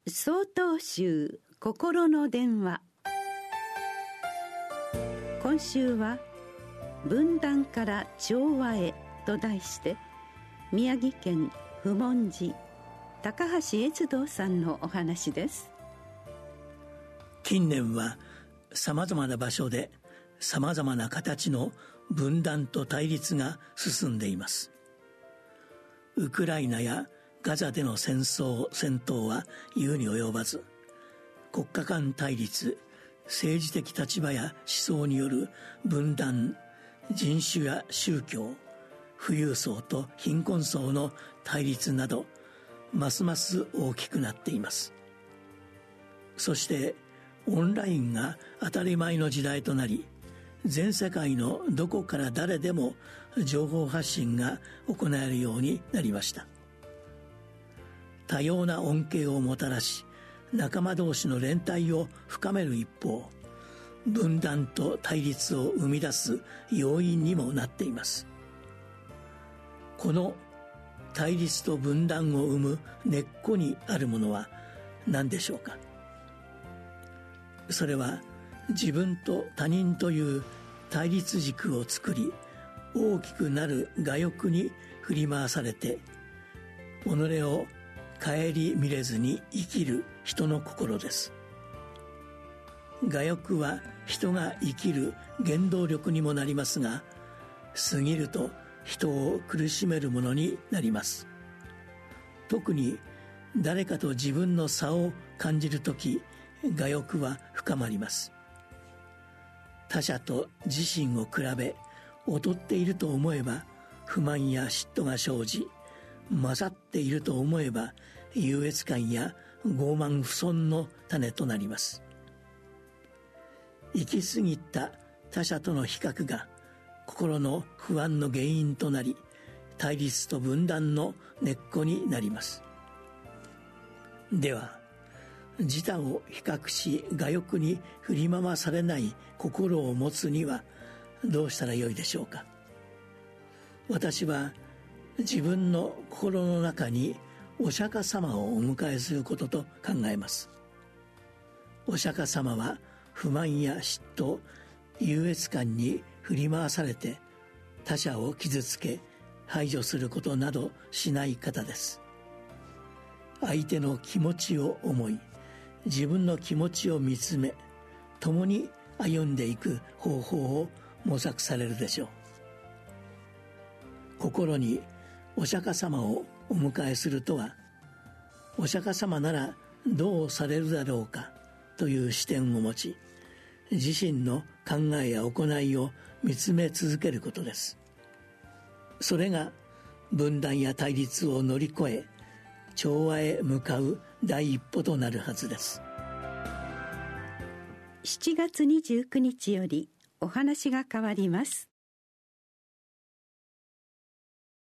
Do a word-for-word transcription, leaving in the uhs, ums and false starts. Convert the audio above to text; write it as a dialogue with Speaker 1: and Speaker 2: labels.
Speaker 1: 曹洞宗心の電話。今週は分断から調和へと題して、宮城県普門寺高橋悦道さんのお話です。
Speaker 2: 近年はさまざまな場所でさまざまな形の分断と対立が進んでいます。ウクライナやガザでの戦争戦闘は言うに及ばず、国家間対立、政治的立場や思想による分断、人種や宗教、富裕層と貧困層の対立など、ますます大きくなっています。そしてオンラインが当たり前の時代となり、全世界のどこから誰でも情報発信が行えるようになりました。多様な恩恵をもたらし、仲間同士の連帯を深める一方、分断と対立を生み出す要因にもなっています。この対立と分断を生む根っこにあるものは何でしょうか。それは自分と他人という対立軸を作り、大きくなる我欲に振り回されて、己を顧みれずに生きる人の心です。我欲は人が生きる原動力にもなりますが、過ぎると人を苦しめるものになります。特に誰かと自分の差を感じるとき、我欲は深まります。他者と自身を比べ劣っていると思えば不満や嫉妬が生じ、勝っていると思えば優越感や傲慢不遜の種となります。行き過ぎた他者との比較が心の不安の原因となり、対立と分断の根っこになります。では、自他を比較し我欲に振り回されない心を持つにはどうしたらよいでしょうか。私は自分の心の中にお釈迦様をお迎えすることと考えます。お釈迦様は不満や嫉妬、優越感に振り回されて他者を傷つけ排除することなどしない方です。相手の気持ちを思い、自分の気持ちを見つめ、共に歩んでいく方法を模索されるでしょう。心にお釈迦様をお迎えするとは、お釈迦様ならどうされるだろうかという視点を持ち、自身の考えや行いを見つめ続けることです。それが分断や対立を乗り越え、調和へ向かう第一歩となるはずです。
Speaker 1: しちがつにじゅうくにちよりお話が変わります。